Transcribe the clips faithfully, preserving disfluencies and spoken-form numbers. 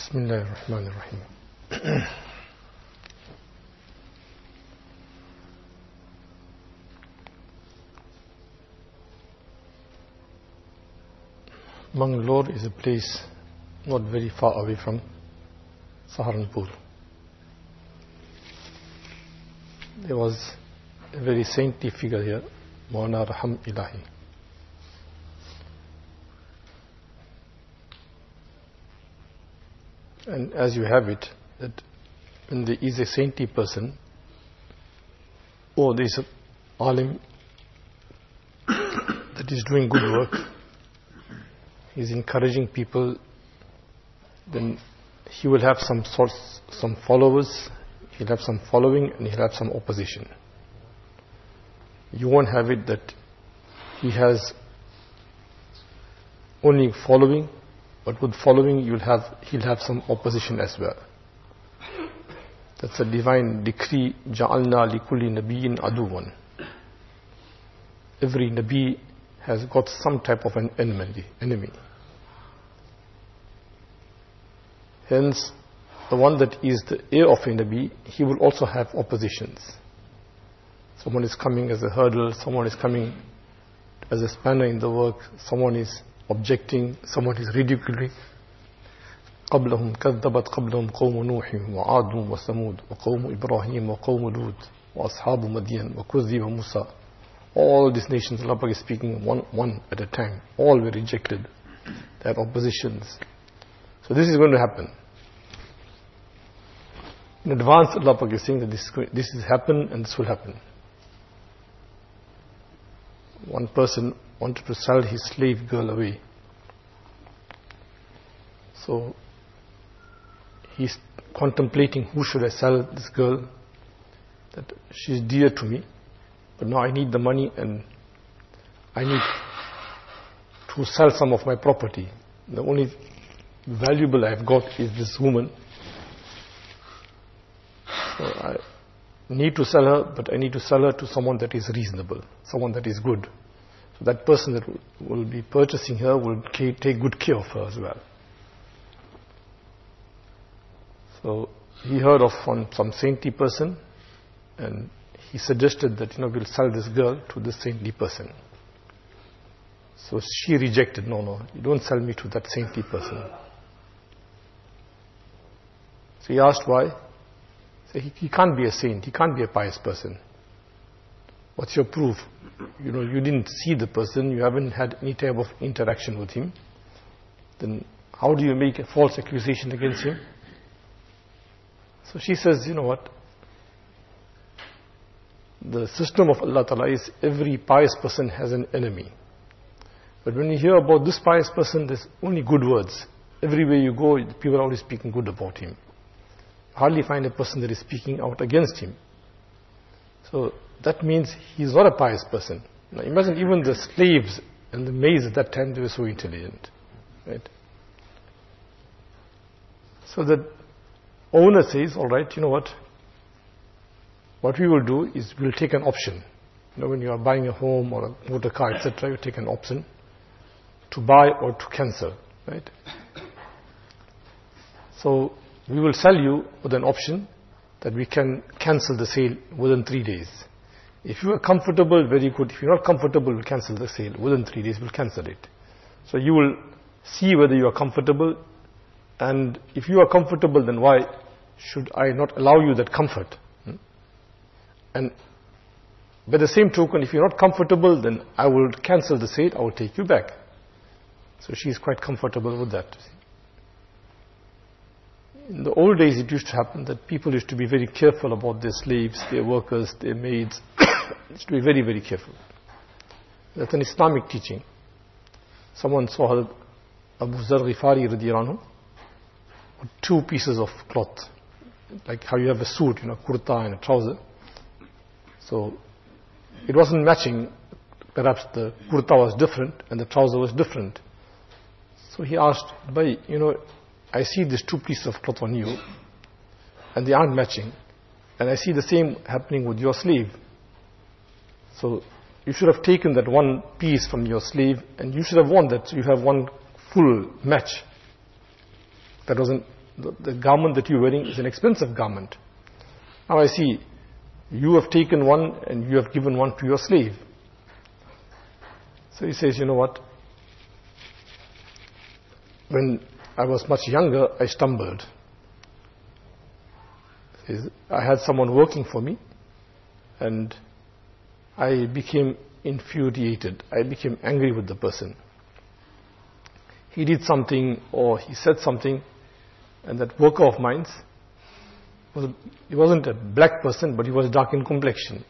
Bismillahir Rahmanir Rahim. Mangalore is a place not very far away from Saharanpur. There was a very saintly figure here, Maulana Raham Ilahi. And as you have it, that when there is a saintly person, or there is an alim that is doing good work, he is encouraging people, then he will have some sorts, some followers, he'll have some following, and he'll have some opposition. You won't have it that he has only following, but with following you'll have, he'll have some opposition as well. That's a divine decree. Ja'alna likulli nabiyyin aduwan. Every Nabi has got some type of an enemy. enemy. Hence, the one that is the heir of a Nabi, he will also have oppositions. Someone is coming as a hurdle, someone is coming as a spanner in the work, someone is objecting, someone is ridiculing. قبلهم كذبت قبلهم قوم نوح وعاد وثمود وقوم إبراهيم وقوم لوط وأصحاب مدين وكذب موسى. All these nations, Allah Pak is speaking one, one at a time. All were rejected. They had oppositions. So this is going to happen. In advance, Allah Pak is saying that this, this has happened and this will happen. One person wanted to sell his slave girl away. So he's contemplating, who should I sell this girl? That she's dear to me, but now I need the money and I need to sell some of my property. The only valuable I've got is this woman. So I need to sell her, but I need to sell her to someone that is reasonable, someone that is good. So that person that will be purchasing her will take good care of her as well. So he heard of one, some saintly person, and he suggested that, you know, we'll sell this girl to this saintly person. So she rejected, no, no, you don't sell me to that saintly person. So he asked why. So he, he can't be a saint, he can't be a pious person. What's your proof? You know, you didn't see the person, you haven't had any type of interaction with him. Then how do you make a false accusation against him? So she says, you know what? The system of Allah Ta'ala is every pious person has an enemy. But when you hear about this pious person, there's only good words. Everywhere you go, people are always speaking good about him. Hardly find a person that is speaking out against him. So that means he's not a pious person. Now imagine even the slaves and the maids at that time, they were so intelligent. Right? So the owner says, all right, you know what? What we will do is we'll take an option. You know, when you are buying a home or a motor car, et cetera, you take an option to buy or to cancel. Right? So we will sell you with an option that we can cancel the sale within three days. If you are comfortable, very good. If you're not comfortable, we'll cancel the sale. Within three days, we'll cancel it. So you will see whether you are comfortable, and if you are comfortable, then why should I not allow you that comfort? Hmm? And by the same token, if you're not comfortable, then I will cancel the sale, I will take you back. So she is quite comfortable with that. In the old days, it used to happen that people used to be very careful about their slaves, their workers, their maids. Used to be very, very careful. That's an Islamic teaching. Someone saw Abu Zar Ghifari radiyallahu anhu with two pieces of cloth, like how you have a suit, you know, kurta and a trouser. So it wasn't matching. Perhaps the kurta was different and the trouser was different. So he asked, Bhai, you know, I see these two pieces of cloth on you and they aren't matching, and I see the same happening with your sleeve. So you should have taken that one piece from your sleeve and you should have worn that, so you have one full match. That wasn't the, the garment that you're wearing is an expensive garment. Now I see, you have taken one and you have given one to your slave. So he says, you know what? When I was much younger, I stumbled. He says, I had someone working for me and I became infuriated. I became angry with the person. He did something or he said something, and that worker of mine, was, he wasn't a black person, but he was dark in complexion.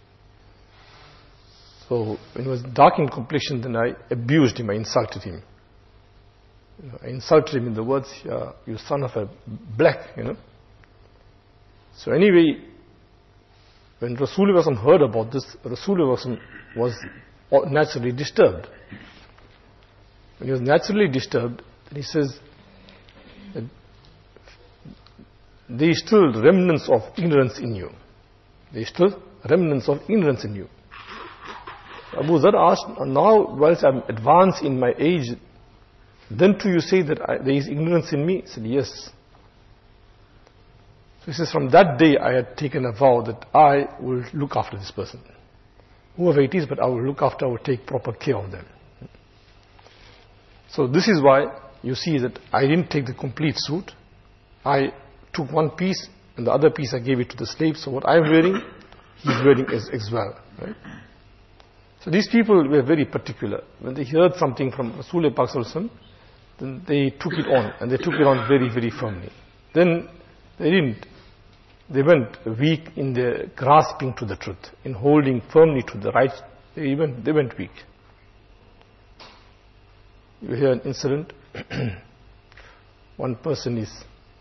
So when he was dark in complexion, then I abused him, I insulted him. You know, I insulted him in the words, uh, you son of a black, you know. So anyway, when Rasulullah heard about this, Rasulullah was naturally disturbed. When he was naturally disturbed, then he says, that there is still remnants of ignorance in you. There is still remnants of ignorance in you. Abu Zar asked, now whilst I am advanced in my age, then too you say that I, there is ignorance in me? He said, yes. So he says, from that day I had taken a vow that I will look after this person. Whoever it is, but I will look after, I will take proper care of them. So this is why you see that I didn't take the complete suit. I took one piece and the other piece I gave it to the slave. So what I'm wearing, he's wearing as, as well. Right? So these people were very particular. When they heard something from Rasulullah Pak Sallallahu Alaihi Wasallam, then they took it on, and they took it on very, very firmly. Then they didn't, they went weak in their grasping to the truth, in holding firmly to the right. They even, they went weak. You hear an incident, one person is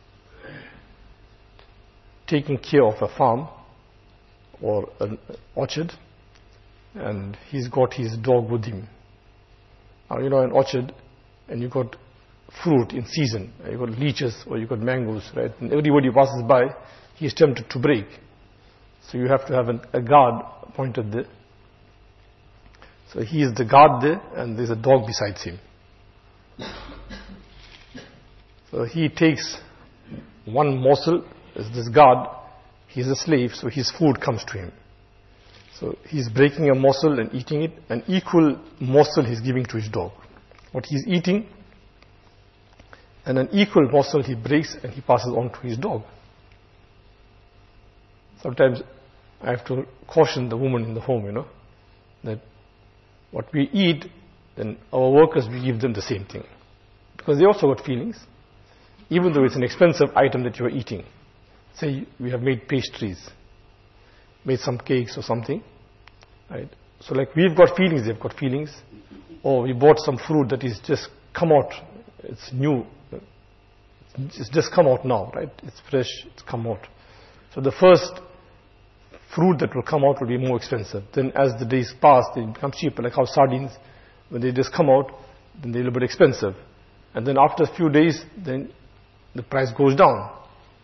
taking care of a farm or an orchard, and he's got his dog with him. Now, you know, an orchard, and you got fruit in season, you got lychees or you got mangoes, right? And everybody passes by, he is tempted to break. So you have to have an, a guard appointed there. So he is the guard there, and there's a dog besides him. So he takes one morsel as this guard. He's a slave, so his food comes to him. So he's breaking a morsel and eating it. An equal morsel he's giving to his dog. What he's eating, and an equal morsel he breaks and he passes on to his dog. Sometimes I have to caution the woman in the home, you know, that what we eat, then our workers, we give them the same thing. Because they also got feelings. Even though it's an expensive item that you are eating. Say we have made pastries, made some cakes or something, right? So like we've got feelings, they've got feelings. Or we bought some fruit that is just come out, it's new, it's just come out now, right? It's fresh, it's come out. So the first fruit that will come out will be more expensive. Then as the days pass, they become cheaper, like how sardines, when they just come out, then they're a little bit expensive. And then after a few days, then the price goes down.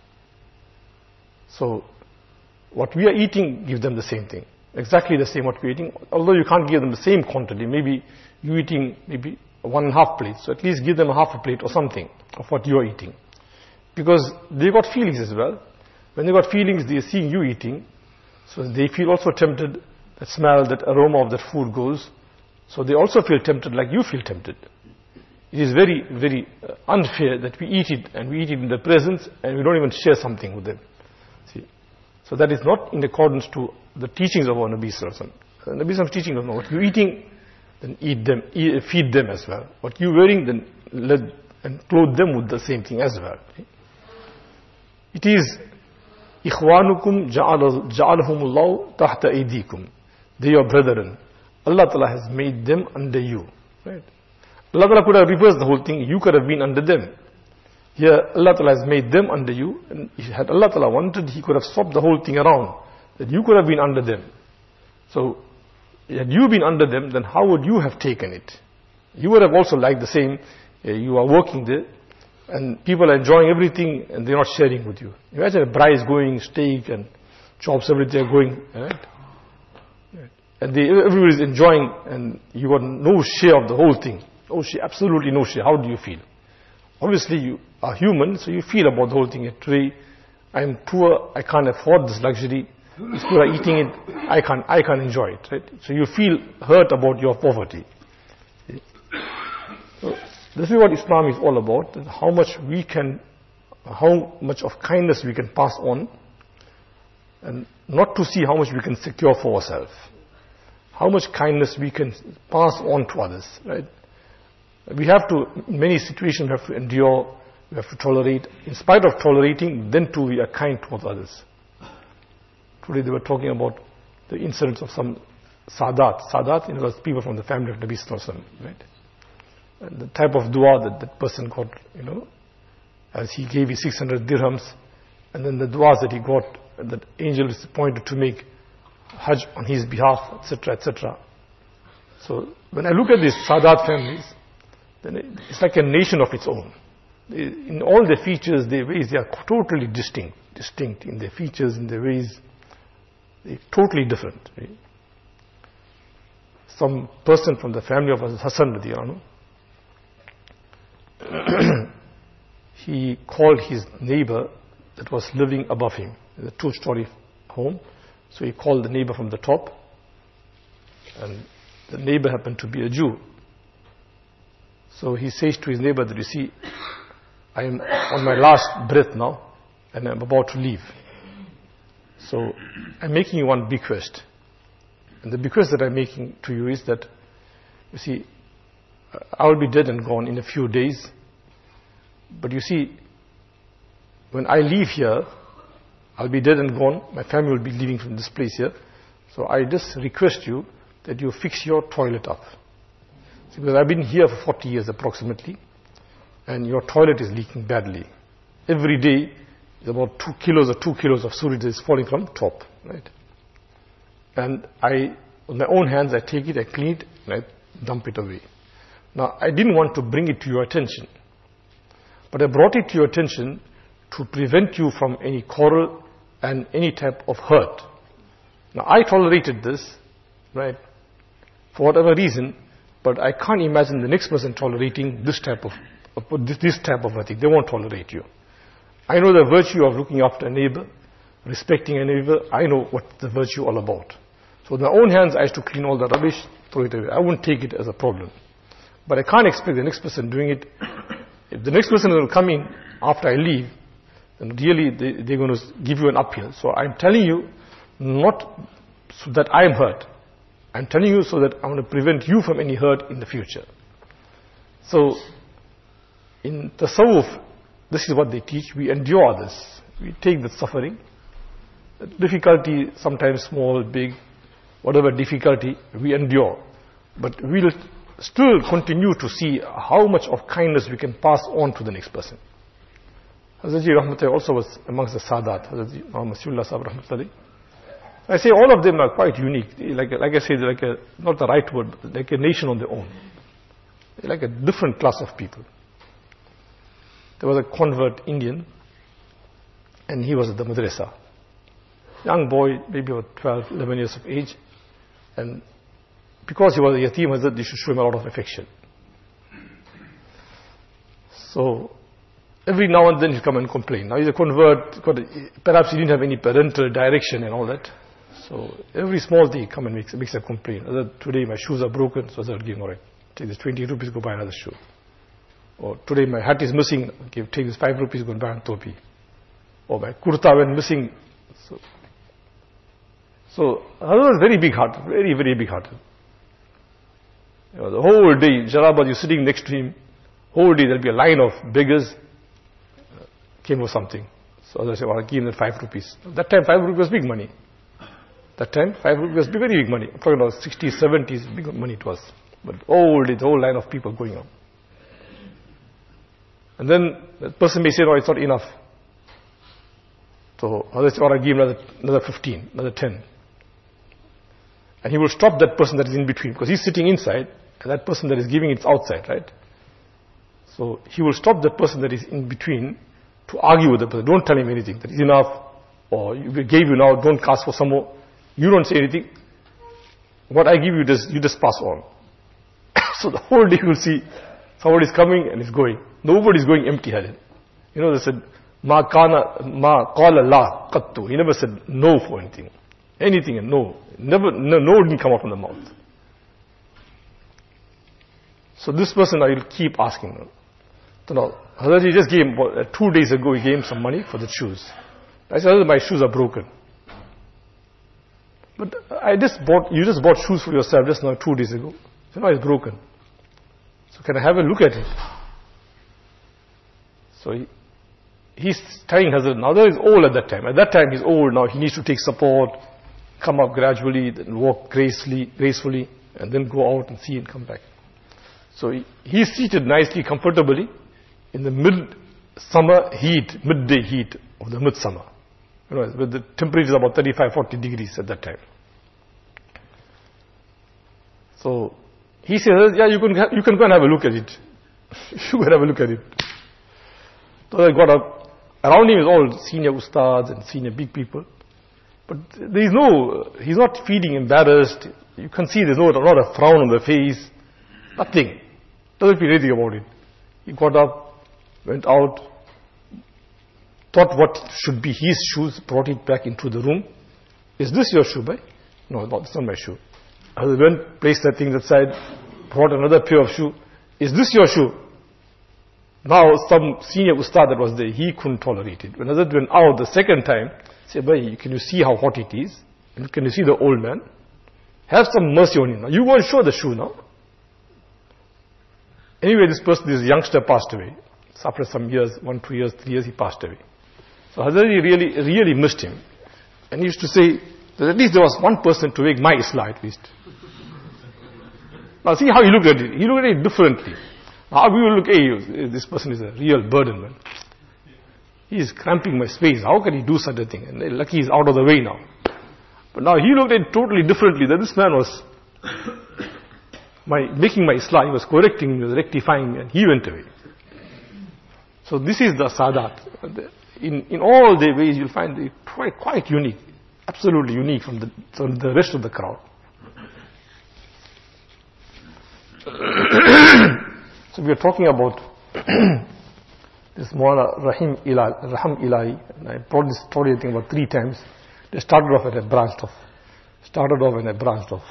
So what we are eating, give them the same thing. Exactly the same what we're eating. Although you can't give them the same quantity. Maybe you're eating maybe one and a half plate. So at least give them a half a plate or something of what you're eating. Because they got feelings as well. When they got feelings, they're seeing you eating. So they feel also tempted. That smell, that aroma of that food goes. So they also feel tempted like you feel tempted. It is very, very unfair that we eat it and we eat it in their presence and we don't even share something with them. See, so that is not in accordance to the teachings of our Nabi Sallallahu Alaihi Wasallam. Nabi Sallallahu Alaihi Wasallam teaching us, no, what you're eating, then eat them, eat, feed them as well. What you're wearing, then let and clothe them with the same thing as well. It is إخوانكم جعلهم الله تحت أيديكم. They are brethren. Allah Ta'ala has made them under you. Right? Allah Ta'ala could have reversed the whole thing. You could have been under them. Here, Allah Ta'ala has made them under you. And had Allah Ta'ala wanted, He could have swapped the whole thing around. That you could have been under them. So, had you been under them, then how would you have taken it? You would have also liked the same. Uh, you are working there, and people are enjoying everything, and they're not sharing with you. Imagine a braai is going, steak and chops, everything are going, right? And they, everybody is enjoying, and you got no share of the whole thing. No share, absolutely no share. How do you feel? obviously you are human, so you feel about the whole thing. Today, I am poor, I can't afford this luxury. These people are eating it, I can't, I can't enjoy it, right? So you feel hurt about your poverty. So this is what Islam is all about, how much we can, how much of kindness we can pass on, and not to see how much we can secure for ourselves. How much kindness we can pass on to others, right? We have to, in many situations, we have to endure, we have to tolerate. In spite of tolerating, then too we are kind towards others. Today they were talking about the incidents of some Sadat. Sadat, you know, people from the family of Nabi Sallallahu Alaihi Wasallam, right? And the type of dua that that person got, you know, as he gave his six hundred dirhams, and then the duas that he got, that angel is appointed to make Hajj on his behalf, et cetera, et cetera. So when I look at these Sadat families, then it's like a nation of its own. In all their features, their ways, they are totally distinct, distinct in their features, in their ways. They're totally different. Right? Some person from the family of Hassan radiallahu anhu, he called his neighbor that was living above him, in a two-story home. So he called the neighbor from the top, and the neighbor happened to be a Jew. So he says to his neighbor that, you see, I am on my last breath now, and I'm about to leave. So I'm making you one bequest. And the bequest that I'm making to you is that, you see, I'll be dead and gone in a few days. But you see, when I leave here, I'll be dead and gone. My family will be leaving from this place here. So I just request you that you fix your toilet up. See, because I've been here for forty years approximately, and your toilet is leaking badly. Every day, about two kilos or two kilos of sewage is falling from top, right? And I, with my own hands, I take it, I clean it, and I dump it away. Now, I didn't want to bring it to your attention, but I brought it to your attention to prevent you from any quarrel and any type of hurt. Now, I tolerated this, right, for whatever reason, but I can't imagine the next person tolerating this type of, this, this type of a thing. They won't tolerate you. I know the virtue of looking after a neighbor, respecting a neighbor. I know what the virtue all about. So with my own hands, I used to clean all the rubbish, throw it away. I wouldn't take it as a problem. But I can't expect the next person doing it. If the next person will come in after I leave, then really they, they're going to give you an uphill. So I'm telling you, not so that I'm hurt. I'm telling you so that I want to prevent you from any hurt in the future. So in Tasawwuf, this is what they teach. We endure this. We take the suffering. The difficulty, sometimes small, big, whatever difficulty, we endure. But we'll still continue to see how much of kindness we can pass on to the next person. Hazrat Ji Rahmatullah also was amongst the Sadat. Hazrat Ji Muhammad Siullah Sahib Rahmatullah. I say all of them are quite unique. Like, like I said, like a, not the right word, but like a nation on their own. They're like a different class of people. There was a convert Indian, and he was at the madrasa. Young boy, maybe about twelve, eleven years of age. And because he was a yatim, Hazrat, they should show him a lot of affection. So, every now and then he'll come and complain. Now he's a convert, perhaps he didn't have any parental direction and all that. So, every small thing he come and makes, makes a complaint. Hazrat, today my shoes are broken, so Hazrat, give him, all right, take this twenty rupees, go buy another shoe. Or today my hat is missing, okay, take this five rupees, go and buy a topi. Or my kurta went missing. So, so Hazrat was very big hearted, very, very big hearted. You know, the whole day, Jarabad, you're sitting next to him, whole day there'll be a line of beggars, uh, came for something. So Hazrat said, well, I'll give them five rupees. That time five rupees was big money. That time five rupees was very big money. I'm talking about sixties, seventies, big money it was. But all day, the whole line of people going on. And then the person may say, no, it's not enough. So Hazrat said, I'll give him another, another fifteen, another ten. And he will stop that person that is in between, because he's sitting inside, and that person that is giving it's outside, right? So he will stop the person that is in between to argue with the person. Don't tell him anything, that is enough, or you gave you now, don't ask for some more. You don't say anything. What I give you, just, you just pass on. So the whole day you will see Somebody's coming and is going. Nobody's going empty-handed. You know, they said, Ma kana, ma qala la qattu. He never said no for anything. Anything and no. Never, no, no didn't come out from the mouth. So this person, I will keep asking him. So now, Hazrat, he just gave him, uh, two days ago, he gave him some money for the shoes. I said, my shoes are broken. But I just bought, you just bought shoes for yourself just now, two days ago. So now it's broken. So can I have a look at it? So he, he's telling Hazrat, now that he's old at that time. At that time he's old now, he needs to take support, come up gradually, then walk gracefully, gracefully, and then go out and see and come back. So he, he's seated nicely, comfortably, in the mid-summer heat, midday heat of the midsummer. You know, with the temperature is about thirty-five, forty degrees at that time. So he says, yeah, you can, you can go and have a look at it. You can have a look at it. So I got up. Around him is all senior ustads and senior big people. But there is no, he's not feeling embarrassed. You can see there's no, not a frown on the face. Nothing. Doesn't feel anything about it. He got up, went out, thought what should be his shoes, brought it back into the room. Is this your shoe, bhai? No, no, it's not my shoe. I went, placed that thing aside, brought another pair of shoe. Is this your shoe? Now some senior ustad that was there, he couldn't tolerate it. When Hazrat went out the second time, said, bhai, can you see how hot it is? And can you see the old man? Have some mercy on him now. You go and show the shoe now. Anyway, this person, this youngster passed away. So after some years, one, two years, three years, he passed away. So Hazrat really, really missed him. And he used to say that at least there was one person to make my Islah at least. Now see how he looked at it. He looked at it differently. Now we will look, hey, this person is a real burden, man. He is cramping my space. How can he do such a thing? And lucky he's out of the way now. But now he looked at it totally differently. That this man was my making my Islah. He was correcting me, he was rectifying me, and he went away. So this is the Sadat. In, in all their ways, you'll find it quite, quite unique. Absolutely unique from the, from the rest of the crowd. So we are talking about this Maulana Rahim Ilahi, Rahim Ilahi. And I brought this story I think about three times. They started off and I branched off. Started off and I branched off.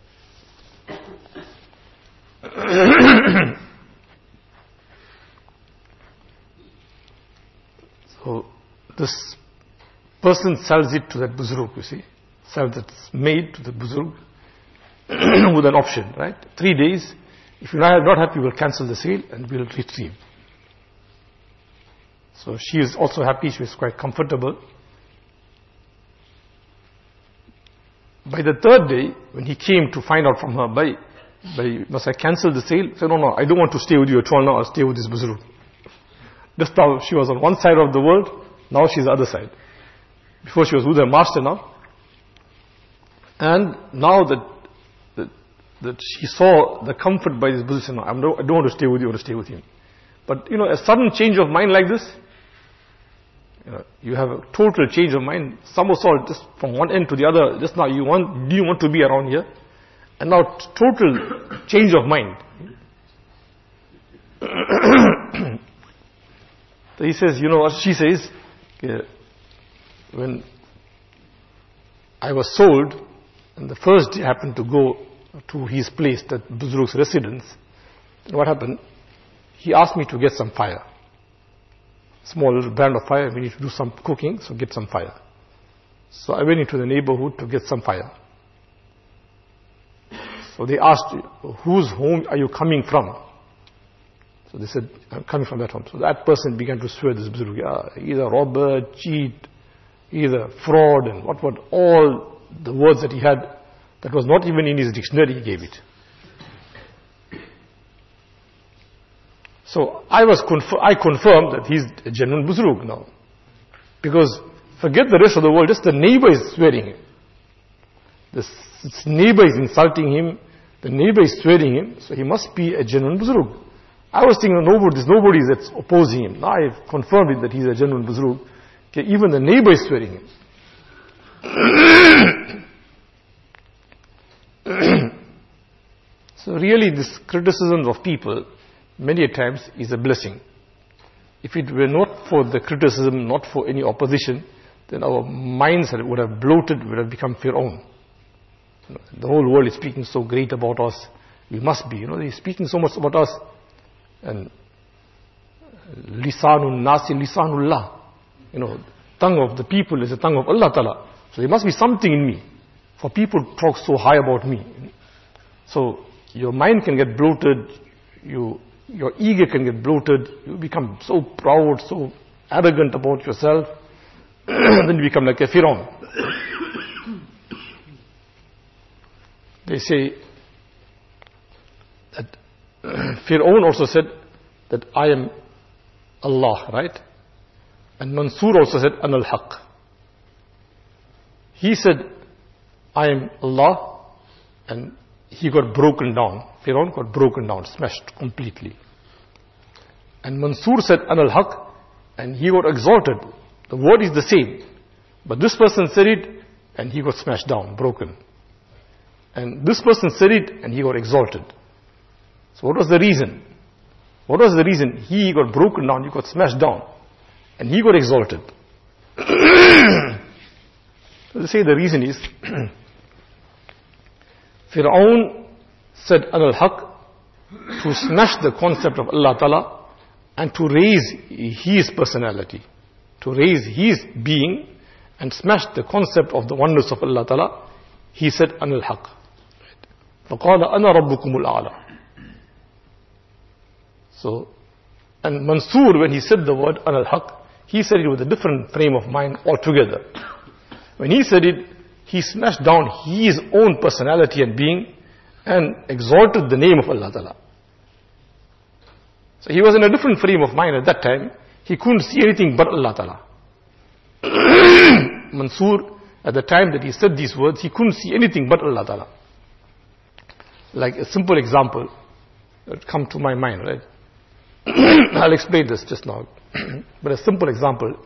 So this person sells it to that Buzurg, you see. Sells its maid to the Buzurg with an option, right? Three days. If you're not happy, we'll cancel the sale and we'll retrieve. So she is also happy. She was quite comfortable. By the third day, when he came to find out from her, by, by must I cancel the sale? He said, no, no, I don't want to stay with you at all now. I'll stay with this Buzurg. Just now, she was on one side of the world. Now she's the other side. Before she was with her master now. And now that, that, that she saw the comfort by this Buzurg, no, I don't want to stay with you, I want to stay with him. But, you know, a sudden change of mind like this, you know, you have a total change of mind, somersault just from one end to the other. Just now, you want, do you want to be around here? And now, total change of mind. So he says, you know what she says? Uh, when I was sold, and the first day I happened to go to his place, that Buzurg's residence, what happened? He asked me to get some fire. Small little brand of fire, we need to do some cooking, so get some fire. So I went into the neighborhood to get some fire. So they asked, whose home are you coming from? So they said, I'm coming from that home. So that person began to swear this Buzurg, yeah, he's a robber, cheat, he's a fraud, and what what all the words that he had, that was not even in his dictionary, he gave it. So I was conf- I confirmed that he's a genuine Buzurg now. Because forget the rest of the world, just the neighbor is swearing him. This neighbor is insulting him, the neighbor is swearing him, so he must be a genuine Buzurg. I was thinking, nobody, there's nobody that's opposing him. Now I've confirmed it that he's a genuine Buzurg. Okay, even the neighbor is swearing him. So really, this criticism of people many a times is a blessing. If it were not for the criticism, not for any opposition, then our minds would have bloated, would have become Fir'aun. The whole world is speaking so great about us. We must be, you know, they're speaking so much about us. And lisanun nasi lisanullah. You know, tongue of the people is the tongue of Allah Ta'ala. So there must be something in me for people to talk so high about me. So your mind can get bloated, you, your ego can get bloated, you become so proud, so arrogant about yourself, then you become like a Fir'aun. They say that Fir'aun also said that I am Allah, right? And Mansur also said, Ana al-Haq. He said, I am Allah, and he got broken down. Fir'aun got broken down, smashed completely. And Mansur said, Ana al-Haq, and he got exalted. The word is the same. But this person said it, and he got smashed down, broken. And this person said it, and he got exalted. So what was the reason? What was the reason? He got broken down, he got smashed down, and he got exalted. So they say the reason is, Fir'aun said Ana al-Haq to smash the concept of Allah Ta'ala and to raise his personality, to raise his being and smash the concept of the oneness of Allah Ta'ala. He said Ana al-Haq. فَقَالَ أَنَا رَبُّكُمُ الْأَعْلَى. So, and Mansur, when he said the word Ana al-Haq, he said it with a different frame of mind altogether. When he said it, he smashed down his own personality and being and exalted the name of Allah Ta'ala. So he was in a different frame of mind at that time. He couldn't see anything but Allah Ta'ala. Mansur, at the time that he said these words, he couldn't see anything but Allah Ta'ala. Like a simple example that come to my mind, right? I'll explain this just now. But a simple example.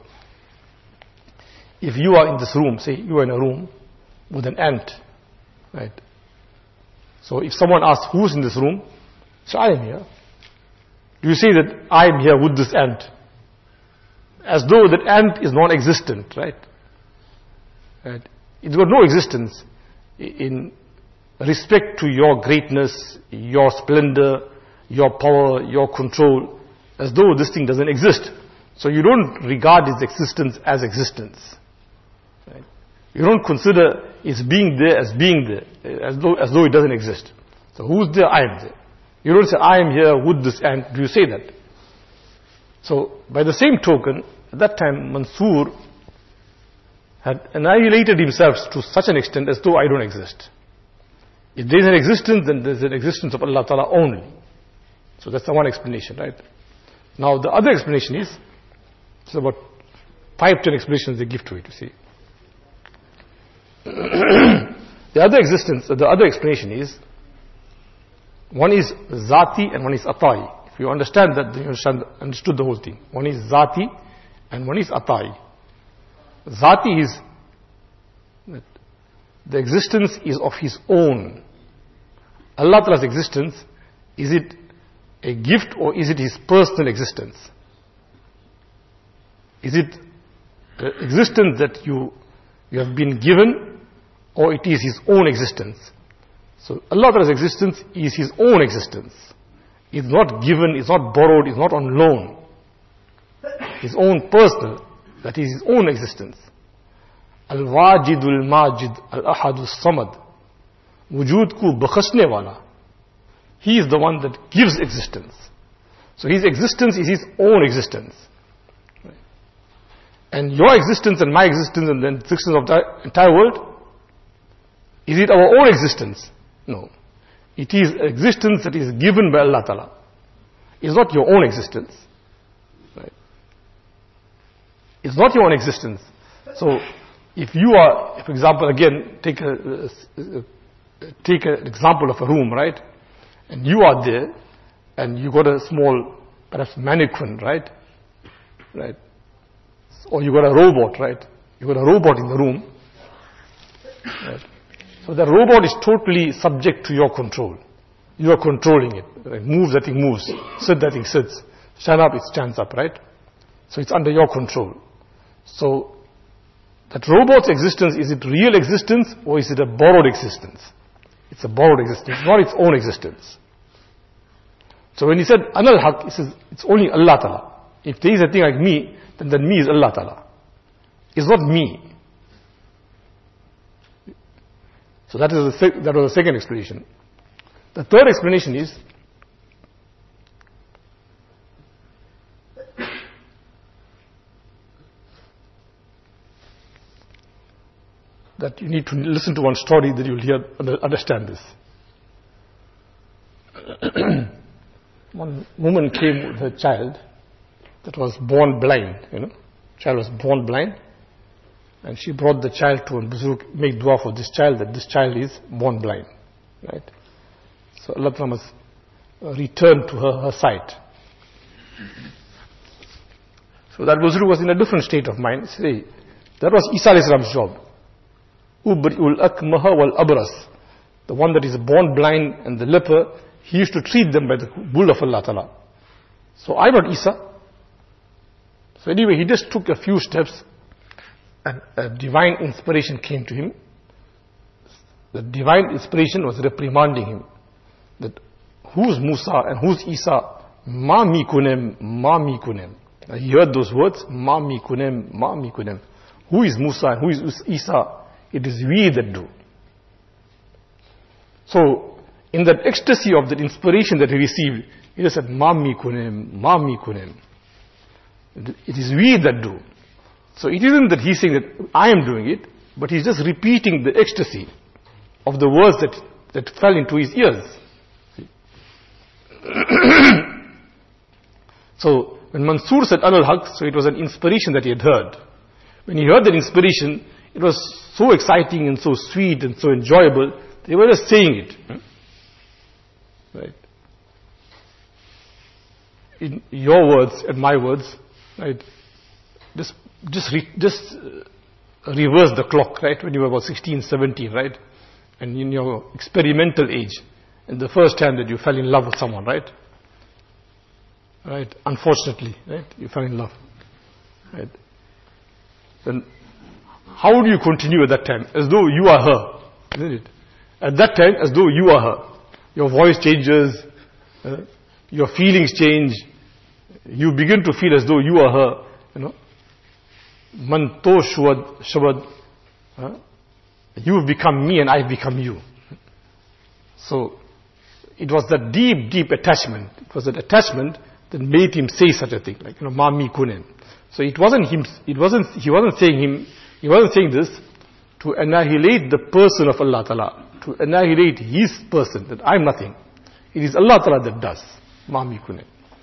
If you are in this room, say you are in a room with an ant, right? So if someone asks, who's in this room? So I am here. Do you say that I am here with this ant? As though that ant is non-existent, right? Right? It's got no existence in respect to your greatness, your splendor, your power, your control, as though this thing doesn't exist. So you don't regard its existence as existence. Right? You don't consider its being there as being there, as though, as though it doesn't exist. So who's there? I am there. You don't say, I am here with this ant. Do you say that? So by the same token, at that time, Mansur had annihilated himself to such an extent as though I don't exist. If there is an existence, then there is an existence of Allah Ta'ala only. So that's the one explanation, right? Now the other explanation is, it's about five, ten explanations they give to it, you see. The other existence, the other explanation is, one is Zati and one is Atai. If you understand that, then you understand, understood the whole thing. One is Zati and one is Atai. Zati is, the existence is of His own. Allah Ta'ala's existence, is it a gift or is it His personal existence? Is it the existence that you, you have been given, or it is His own existence? So Allah Ta'ala's existence is His own existence. It's not given, it's not borrowed, it's not on loan. His own personal, that is His own existence. Al-Wajidul Majid, Al-Ahadul Samad, Wujud ku bakhshne wala. He is the one that gives existence. So His existence is His own existence. And your existence and my existence and the existence of the entire world, is it our own existence? No. It is existence that is given by Allah Ta'ala. It's not your own existence. Right? It's not your own existence. So, if you are, for example, again, take a, take an example of a room, right? And you are there, and you got a small, perhaps mannequin, right? Right? Or you got a robot, right? You got a robot in the room. Right? So the robot is totally subject to your control. You are controlling it. Right? Move, that thing moves. Sit, that thing sits. Stand up, it stands up, right? So it's under your control. So, that robot's existence, is it real existence or is it a borrowed existence? It's a borrowed existence, not its own existence. So when he said, Anal Haq, he says, it's only Allah Ta'ala. If there is a thing like me, then that me is Allah Ta'ala. It's not me. So that is the sec- that was the second explanation. The third explanation is that you need to listen to one story that you will hear understand this. One woman came with her child that was born blind, you know. Child was born blind, and she brought the child to a Buzurg, make dua for this child, that this child is born blind, right? So Allah Ta'ala must return to her her sight. So that Buzurg was in a different state of mind. See, that was Isa alayhi salam's job. Ubri'ul akmaha wal abras. The one that is born blind and the leper, he used to treat them by the will of Allah Ta'ala. So I brought Isa. So anyway, he just took a few steps and a divine inspiration came to him. The divine inspiration was reprimanding him that who's Musa and who's Isa? Ma mi kunem, ma mi kunem. He heard those words, ma mi kunem, ma mi kunem. Who is Musa and who is Isa? It is we that do. So, in that ecstasy of that inspiration that he received, he just said, ma mi kunem, ma mi kunem. It is we that do. So it isn't that he's saying that I am doing it, but he's just repeating the ecstasy of the words that, that fell into his ears. So when Mansur said Anal Haq, so it was an inspiration that he had heard. When he heard that inspiration, it was so exciting and so sweet and so enjoyable, they were just saying it. Right? In your words and my words, right? Just, just, re, just uh, reverse the clock, right? When you were about sixteen, seventeen, right? And in your experimental age, and the first time that you fell in love with someone, right? Right? Unfortunately, right? You fell in love, right? Then how do you continue at that time? As though you are her, isn't it? At that time, as though you are her. Your voice changes, uh, your feelings change. You begin to feel as though you are her, you know. Man to shabad, shabad. Uh, you've become me and I've become you. So, it was that deep, deep attachment. It was that attachment that made him say such a thing, like, you know, Mami Kunen. So it wasn't him, it wasn't, he wasn't saying him, he wasn't saying this to annihilate the person of Allah Ta'ala, to annihilate his person, that I'm nothing. It is Allah Ta'ala that does. Mami Kunen.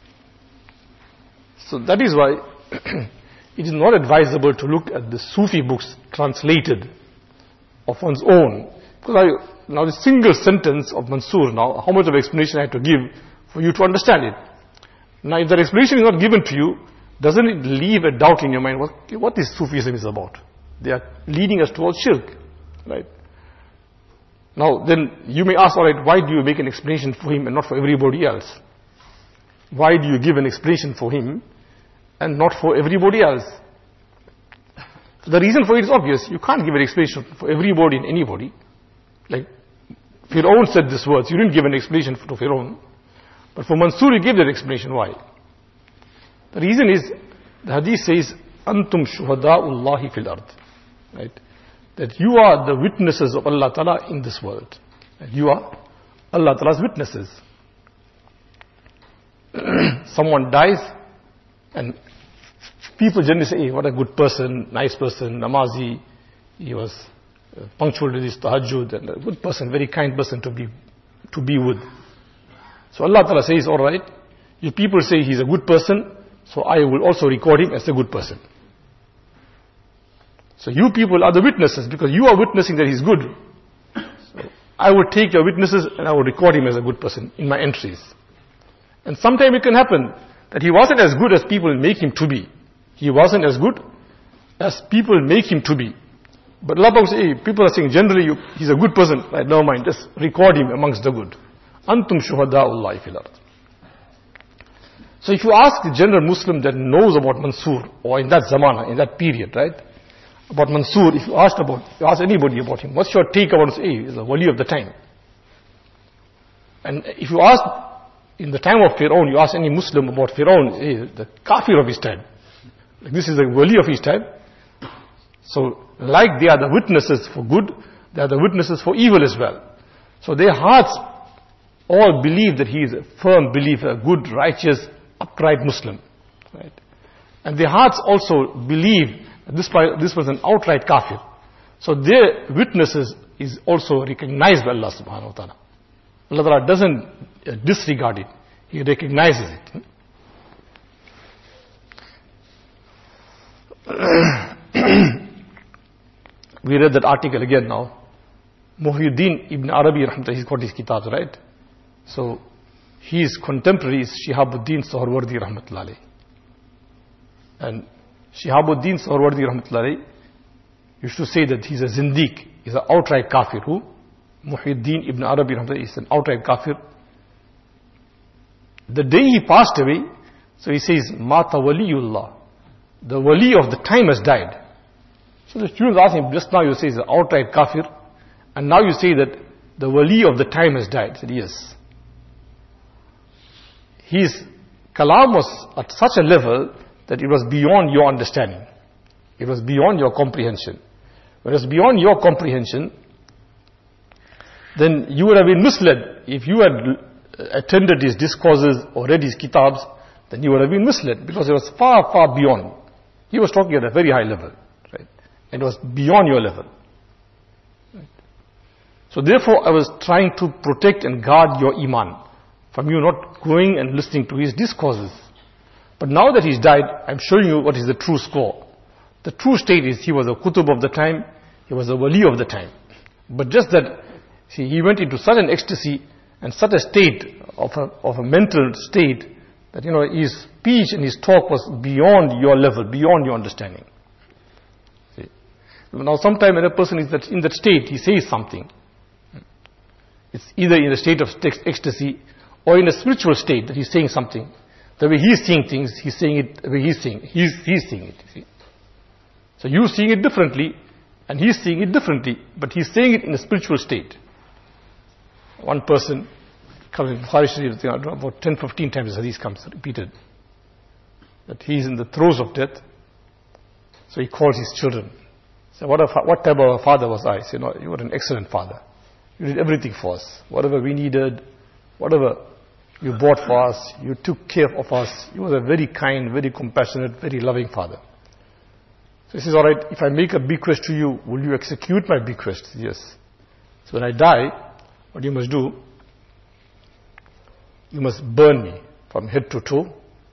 So that is why it is not advisable to look at the Sufi books translated of one's own. Because I, now the single sentence of Mansur now, how much of explanation I have to give for you to understand it. Now if that explanation is not given to you, doesn't it leave a doubt in your mind, what, what this Sufism is about? They are leading us towards shirk, right? Now then you may ask, alright, why do you make an explanation for him and not for everybody else? Why do you give an explanation for him and not for everybody else? So the reason for it is obvious. You can't give an explanation for everybody and anybody. Like Fir'aun said these words. You didn't give an explanation to Fir'aun. But for Mansur you gave that explanation. Why? The reason is, the hadith says, Antum shuhada'ullahi fil ard. Right? That you are the witnesses of Allah Ta'ala in this world. And you are Allah Ta'ala's witnesses. Someone dies and people generally say, hey, what a good person, nice person, namazi, he was uh, punctual to his tahajjud, and a good person, very kind person to be to be with. So Allah Ta'ala says, alright, you people say he's a good person, so I will also record him as a good person. So you people are the witnesses, because you are witnessing that he's good. So I will take your witnesses and I will record him as a good person in my entries. And sometime it can happen that he wasn't as good as people make him to be. He wasn't as good as people make him to be. But Allah says, hey, people are saying generally you, he's a good person. Right, never mind, just record him amongst the good. Antum shuhada'ullahi fil ard. So if you ask the general Muslim that knows about Mansur, or in that zamana, in that period, right, about Mansur, if you ask about, if you ask anybody about him, what's your take about him? Hey, he's the wali of the time. And if you ask, in the time of Fir'aun, you ask any Muslim about Fir'aun, hey, the kafir of his time. Like this is the wali of his time. So, like they are the witnesses for good, they are the witnesses for evil as well. So their hearts all believe that he is a firm believer, a good, righteous, upright Muslim. Right? And their hearts also believe that this, this was an outright kafir. So their witnesses is also recognized by Allah subhanahu wa ta'ala. Allah Ta'ala doesn't uh, disregard it. He recognizes it. We read that article again now. Muhyiddin Ibn Arabi, he's got his kitabs, right? So, his contemporary is Shihabuddin Suhrawardi rahmatullahi alayhi. And Shihabuddin Suhrawardi rahmatullahi alayhi used to say that he's a zindiq, he's an outright kafir. Who? Muhyiddin Ibn Arabi rahmatullahi is an outright kafir. The day he passed away, so he says, Mata waliyullah, the wali of the time has died. So the students asked him, just now you say he's an outright kafir, and now you say that the wali of the time has died. He said, yes. His kalam was at such a level that it was beyond your understanding. It was beyond your comprehension. When it was beyond your comprehension, then you would have been misled. If you had attended his discourses or read his kitabs, then you would have been misled, because it was far, far beyond. He was talking at a very high level, right? And it was beyond your level. Right? So therefore, I was trying to protect and guard your iman from you not going and listening to his discourses. But now that he's died, I'm showing you what is the true score. The true state is he was a kutub of the time, he was a wali of the time. But just that, see, he went into such an ecstasy and such a state of a, of a mental state that, you know, his speech and his talk was beyond your level, beyond your understanding. See? Now sometimes when a person is that in that state, he says something. It's either in a state of ecstasy or in a spiritual state that he's saying something. The way he's seeing things, he's saying it the way he's seeing it. He's, he's seeing it. You see? So you're seeing it differently, and he's seeing it differently, but he's saying it in a spiritual state. One person comes in Bukhari Sharif, I don't know, about ten, fifteen times the hadith comes repeated, that he's in the throes of death. So he calls his children. So what, a, what type of a father was I? He said, no, you were an excellent father. You did everything for us. Whatever we needed, whatever you bought for us, you took care of us. You were a very kind, very compassionate, very loving father. So he says, all right, if I make a bequest to you, will you execute my bequest? Yes. So when I die, what you must do, you must burn me from head to toe,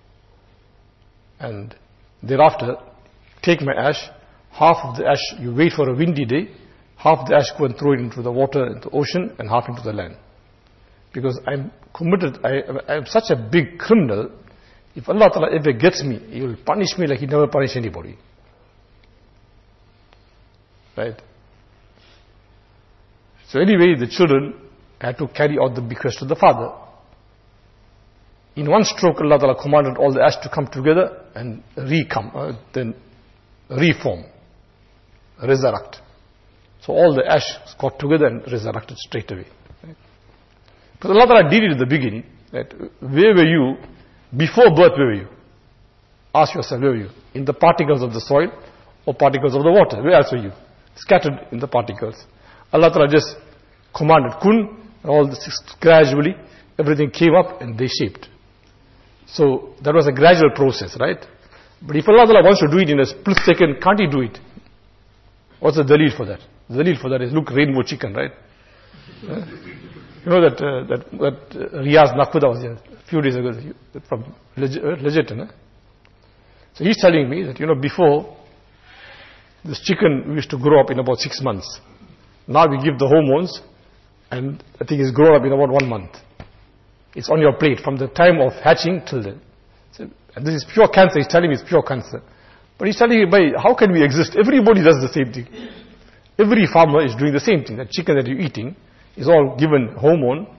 and thereafter take my ash, half of the ash you wait for a windy day, half of the ash go and throw it into the water, into the ocean, and half into the land. Because I'm committed, I am such a big criminal, if Allah Ta'ala ever gets me, He will punish me like He never punished anybody. Right? So anyway, the children had to carry out the bequest to the father. In one stroke, Allah Ta'ala commanded all the ash to come together and re-come, uh, then reform, resurrect. So all the ash got together and resurrected straight away. Right? Because Allah Ta'ala did it at the beginning. Right? Where were you before birth? Where were you? Ask yourself, where were you? In the particles of the soil or particles of the water? Where else were you? Scattered in the particles. Allah Ta'ala just commanded kun, and all this gradually everything came up and they shaped. So that was a gradual process, right? But if Allah Ta'ala wants to do it in a split second, can't He do it? What's the dalil for that? The dalil for that is, look, rainbow chicken, right? Uh, you know that uh, that, that uh, Riyaz Naqvida was here a few days ago from Legit, uh, so he's telling me that, you know, before this chicken used to grow up in about six months. Now we give the hormones, and I think it's grown up in about one month. It's on your plate from the time of hatching till then. So, and this is pure cancer. He's telling me it's pure cancer. But he's telling me, by how can we exist? Everybody does the same thing. Every farmer is doing the same thing. That chicken that you're eating is all given hormone,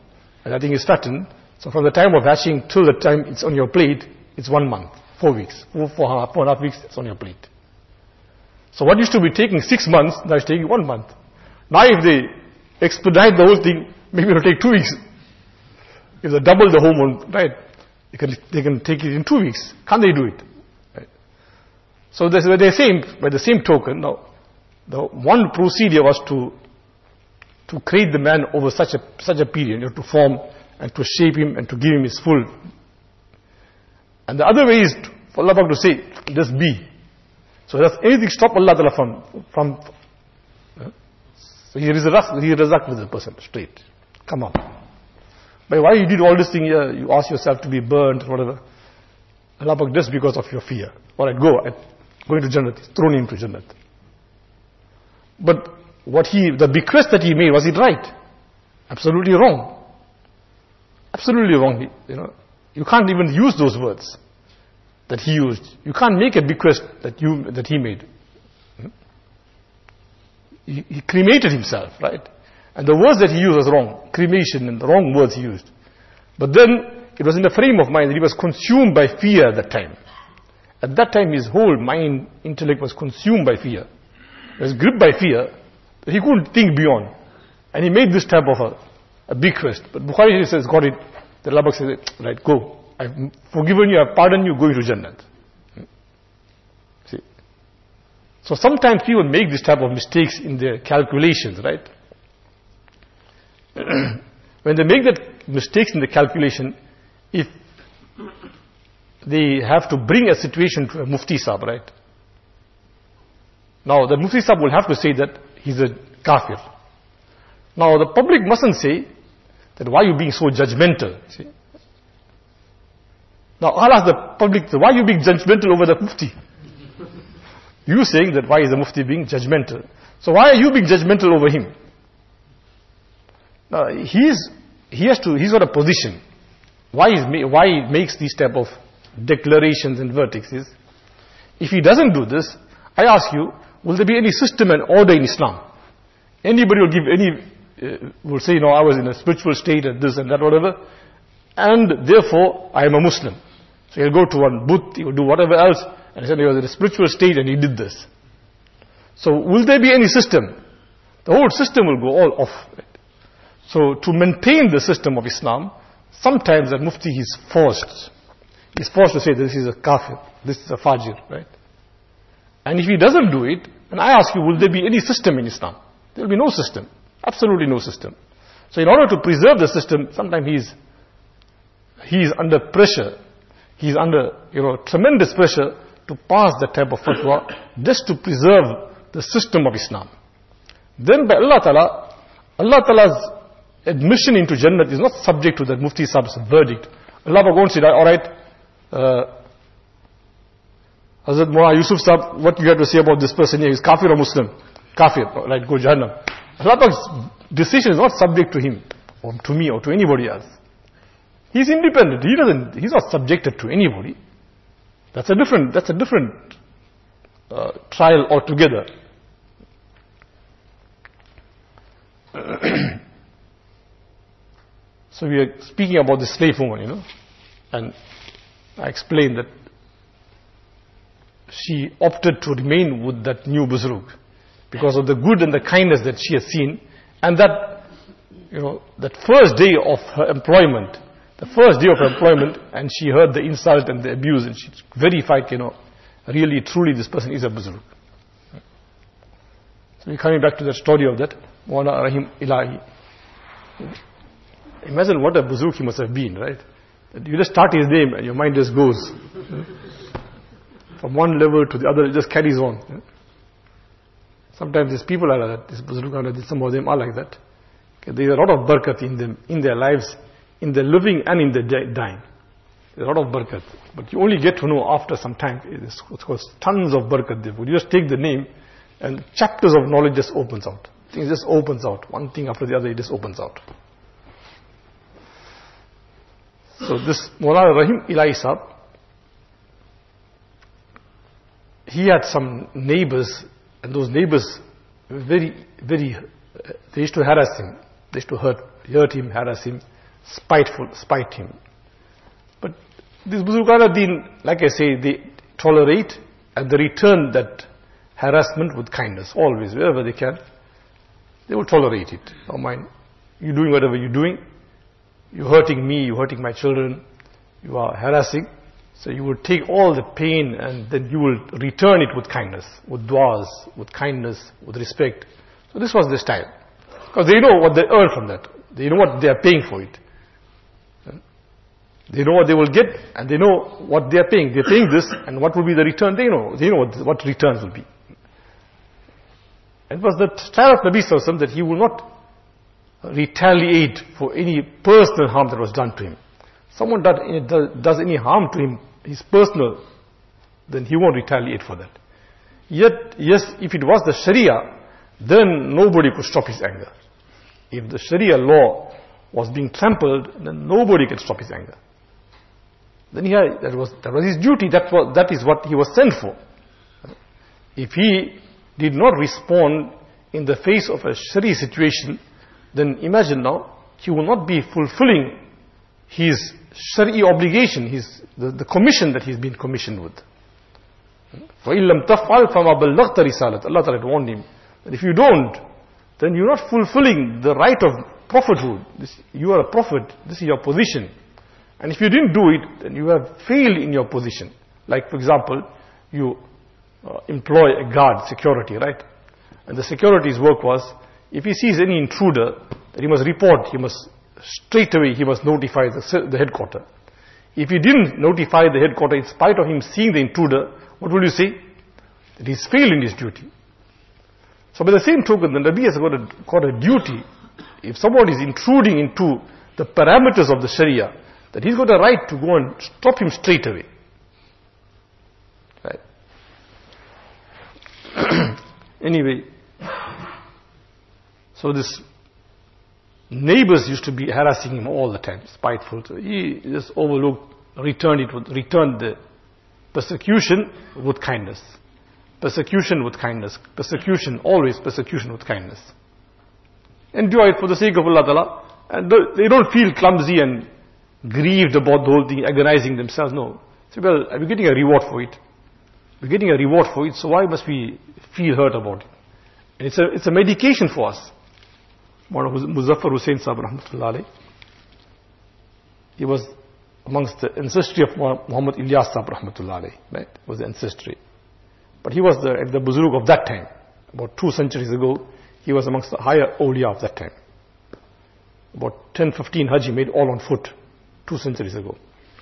and I think it's fattened. So from the time of hatching till the time it's on your plate, it's one month, four weeks, four, four, four and a half weeks, it's on your plate. So what used to be taking six months, now it's taking one month. Now if they expedite the whole thing, maybe it'll take two weeks. If they double the hormone, right, they can, they can take it in two weeks. Can't they do it? Right. So that's what they're saying, by the same token, now, the one procedure was to to create the man over such a such a period, you know, to form and to shape him and to give him his full. And the other way is to, for Allah to say, just be. So does anything stop Allah Ta'ala from, from uh, so he resurrects, he resurrects with the person straight. Come on. But why you did all this thing here, you ask yourself to be burnt or whatever. Allah Ta'ala, just because of your fear. Alright, go, go into Jannat, thrown into Jannat. But what he, the bequest that he made, was it right? Absolutely wrong. Absolutely wrong. You know, you can't even use those words that he used. You can't make a bequest that you that he made. He, he cremated himself, right? And the words that he used was wrong. Cremation and the wrong words he used. But then it was in the frame of mind that he was consumed by fear at that time. At that time his whole mind, intellect was consumed by fear. He was gripped by fear. He couldn't think beyond. And he made this type of a, a bequest. But Bukhari says, got it. The Allah says, right, go. I've forgiven you, I've pardoned you, go into Jannat. See? So sometimes people make this type of mistakes in their calculations, right? When they make that mistakes in the calculation, if they have to bring a situation to a Mufti Sahib, right? Now the Mufti Sahib will have to say that he's a kafir. Now the public mustn't say that why are you being so judgmental, see? Now I'll ask the public, why are you being judgmental over the Mufti? You saying that why is the Mufti being judgmental? So why are you being judgmental over him? Now he's, he has to, he's got a position. Why, is, why he makes these type of declarations and verdicts is, if he doesn't do this, I ask you, will there be any system and order in Islam? Anybody will give any, uh, will say, you know, I was in a spiritual state and this and that, whatever, and therefore I am a Muslim. So he'll go to one booth, he will do whatever else, and he said he was in a spiritual state and he did this. So will there be any system? The whole system will go all off. Right? So to maintain the system of Islam, sometimes the Mufti is forced. He's forced to say this is a kafir, this is a fajir, right? And if he doesn't do it, and I ask you, will there be any system in Islam? There will be no system. Absolutely no system. So in order to preserve the system, sometimes he is, he is under pressure. He is under, you know, tremendous pressure to pass that type of fatwa just to preserve the system of Islam. Then by Allah Ta'ala, Allah Ta'ala's admission into Jannat is not subject to that Mufti Sahib's verdict. Allah won't say, alright, uh, Hazrat Mullah Yusuf Sahib, what you have to say about this person here? Is kafir or Muslim? Kafir, right, go Jahannam. Allah's decision is not subject to him, or to me, or to anybody else. He's independent. He doesn't, he's not subjected to anybody. That's a different, that's a different uh, trial altogether. So we are speaking about the slave woman, you know, and I explained that she opted to remain with that new Buzrug because of the good and the kindness that she has seen, and that, you know, that first day of her employment, the first day of her employment, and she heard the insult and the abuse, and she verified, you know, really, truly this person is a Buzrug. So we're coming back to that story of that, Maulana Rahim Ilahi. Imagine what a Buzrug he must have been, right? You just start his name and your mind just goes. From one level to the other, it just carries on. Sometimes these people are like that, these Buzrug are like that, some of them are like that. Okay, there is a lot of barakat in them, in their lives, in their living and in their dying. There's a lot of barakat. But you only get to know after some time. It's course tons of barakat there. You just take the name and chapters of knowledge just opens out. Things just opens out. One thing after the other, it just opens out. So this Maulana Rahim Ilahi Sahib, he had some neighbors, and those neighbors were very, very, uh, they used to harass him. They used to hurt, hurt him, harass him. spiteful, spite him. But these Buzurgana Deen, like I say, they tolerate and they return that harassment with kindness, always, wherever they can. They will tolerate it. Don't mind. You're doing whatever you're doing. You're hurting me, you're hurting my children, you are harassing. So you will take all the pain and then you will return it with kindness, with du'as, with kindness, with respect. So this was their style. Because they know what they earn from that. They know what they are paying for it. They know what they will get and they know what they are paying. They are paying this and what will be the return. They know. They know what, what returns will be. It was the style of Nabi Sallallahu Alaihi Wasallam that he will not retaliate for any personal harm that was done to him. Someone does, does any harm to him, his personal, then he won't retaliate for that. Yet, yes, if it was the Sharia, then nobody could stop his anger. If the Sharia law was being trampled, then nobody could stop his anger. Then he had, that was that was his duty. That was that is what he was sent for. If he did not respond in the face of a Sharia situation, then imagine now he will not be fulfilling his Sharia obligation, his the, the commission that he's been commissioned with. فَإِن لَمْ تَفْعَلْ فَمَا بَلَّغْتَ رِسَالَةَ Allah Ta'ala warned him that if you don't, then you're not fulfilling the right of prophethood. This, you are a prophet, this is your position. And if you didn't do it, then you have failed in your position. Like, for example, you uh, employ a guard, security, right? And the security's work was, if he sees any intruder, that he must report, he must straight away, he must notify the, the headquarter. If he didn't notify the headquarter, in spite of him seeing the intruder, what will you say? That he's failed in his duty. So by the same token, the Nabi has got a, got a duty. If someone is intruding into the parameters of the Sharia, that he's got a right to go and stop him straight away. Right? Anyway, so this neighbors used to be harassing him all the time, spiteful. So he just overlooked, returned it, with, returned the persecution with kindness. Persecution with kindness. Persecution, always persecution with kindness. Endure it for the sake of Allah Ta'ala. And they don't feel clumsy and grieved about the whole thing, agonizing themselves. No. So, well, we're getting a reward for it. We're getting a reward for it, so why must we feel hurt about it? And it's a, it's a medication for us. One of Muzaffar Hussain Sahib Rahmatullah Alayh, he was amongst the ancestry of Muhammad Ilyas Sahib Rahmatullah Alayh, right? Was the ancestry. But he was the, the Buzurg of that time. About two centuries ago, he was amongst the higher awliya of that time. About ten, fifteen Hajj he made all on foot, two centuries ago.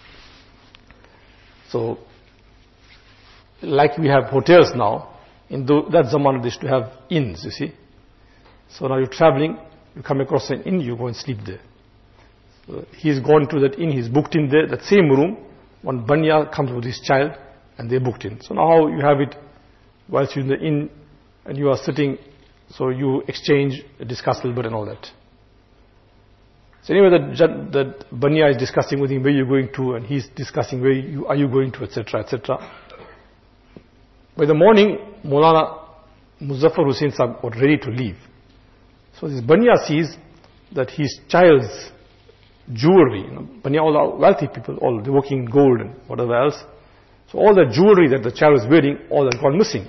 So, like we have hotels now, in the, that Zaman they used to have inns, you see. So now you're traveling, you come across an inn, you go and sleep there. So he's gone to that inn, he's booked in there, that same room, one banya comes with his child, and they're booked in. So now how you have it, whilst you're in the inn, and you are sitting, so you exchange, discuss a little bit and all that. So anyway, that, that banya is discussing with him where you're going to, and he's discussing where you are you going to, et cetera, et cetera. By the morning, Maulana Muzaffar Hussain Sahib was ready to leave. So this banya sees that his child's jewelry, you know, banya, all are wealthy people, all they're working in gold and whatever else. So all the jewelry that the child was wearing, all has gone missing.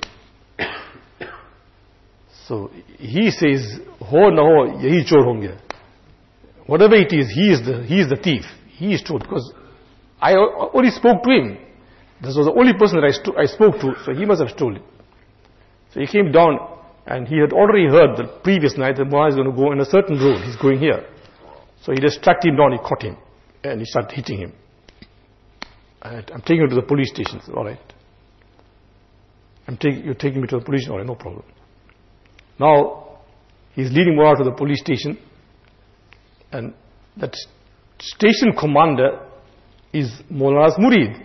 So he says, "Ho na ho, yahi chor honge." Whatever it is, he is the he is the thief. He is told, because I only spoke to him. This was the only person that I, st- I spoke to, so he must have stolen it. So he came down, and he had already heard the previous night that Mullah is going to go in a certain road. He's going here. So he just tracked him down, he caught him, and he started hitting him. And I'm taking him to the police station. Said, all right. I'm taking you're taking me to the police station. All right, no problem. Now, he's leading Mullah to the police station, and that station commander is Mullah's murid.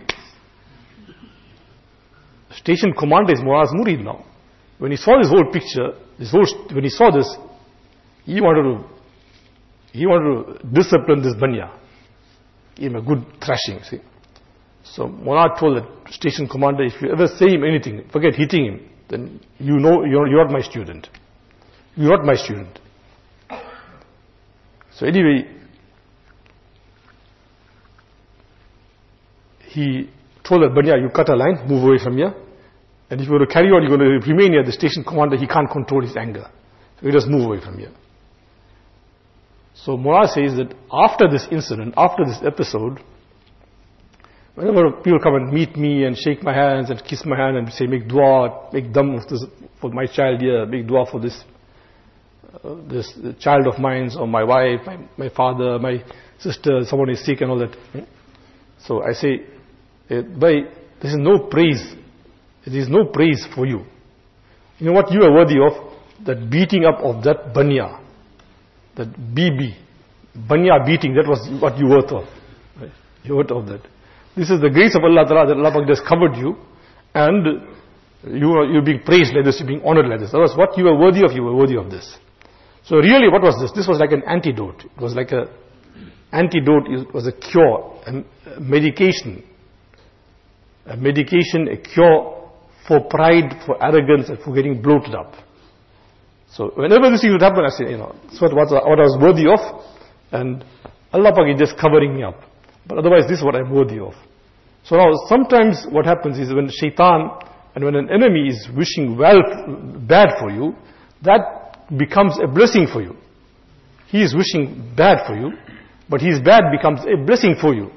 Station commander is Mullah's murid now. When he saw this whole picture, this whole, when he saw this, he wanted to, he wanted to discipline this banya. Give him a good thrashing, see. So Mullah told the station commander, if you ever say him anything, forget hitting him, then you know you're, you're not my student. You're not my student. So anyway, he told that Banya, you cut a line, move away from here. And if you were to carry on, you're going to remain here. The station commander, he can't control his anger. So he just move away from here. So Murad says that after this incident, after this episode, whenever people come and meet me and shake my hands and kiss my hand and say, make dua, make dam of this, for my child here, make dua for this uh, this child of mine, or my wife, my, my father, my sister, someone is sick and all that. So I say, by this is no praise. There is no praise for you. You know what you are worthy of? That beating up of that Banya. That B B. Banya beating, that was what you worth of. Right? You worth of that. This is the grace of Allah Ta'ala, that Allah has covered you, and you are, you're being praised like this, you're being honored like this. That was what you were worthy of, you were worthy of this. So really, what was this? This was like an antidote. It was like a antidote, it was a cure, a medication. A medication, a cure for pride, for arrogance, and for getting bloated up. So whenever this thing would happen, I say, you know, this was what, what I was worthy of, and Allah Pak is just covering me up. But otherwise, this is what I'm worthy of. So now, sometimes what happens is when shaitan, and when an enemy is wishing well, bad for you, that becomes a blessing for you. He is wishing bad for you, but his bad becomes a blessing for you.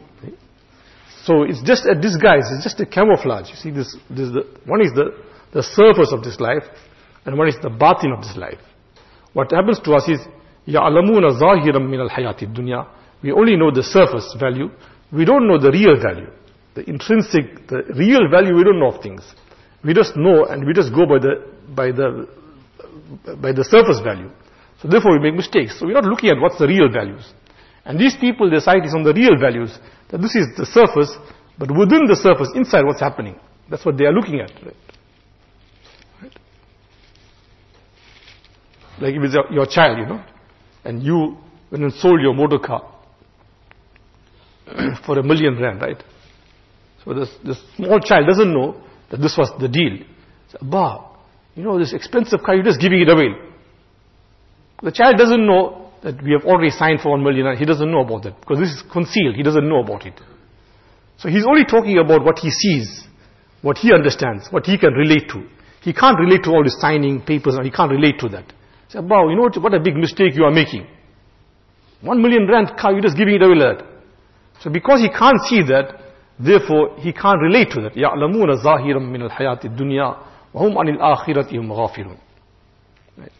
So it's just a disguise, it's just a camouflage. You see, this, this the, one is the, the surface of this life, and one is the batin of this life. What happens to us is, يَعْلَمُونَ ظَاهِرًا مِنَ الْحَيَاةِ الدُّنْيَا. We only know the surface value. We don't know the real value. The intrinsic, the real value, we don't know of things. We just know, and we just go by the, by the, by the surface value. So therefore we make mistakes. So we're not looking at what's the real values. And these people, their sight is on the real values. That this is the surface, but within the surface, inside what's happening. That's what they are looking at. Right? Right? Like if it's your, your child, you know, and you, when you sold your motor car for a million rand, right? So this, this small child doesn't know that this was the deal. So, Abba, you know, this expensive car, you're just giving it away. The child doesn't know that we have already signed for one million, and he doesn't know about that, because this is concealed, he doesn't know about it. So he's only talking about what he sees, what he understands, what he can relate to. He can't relate to all the signing papers, and he can't relate to that. Say, wow, you know what, what a big mistake you are making. One million rand car, you're just giving it away like that. So because he can't see that, therefore he can't relate to that. يَعْلَمُونَ ظَاهِرًا مِنَ الْحَيَاةِ الدُّنْيَا وَهُمْ عَنِ الْآخِرَةِ هُمْ غَافِلُونَ. Right?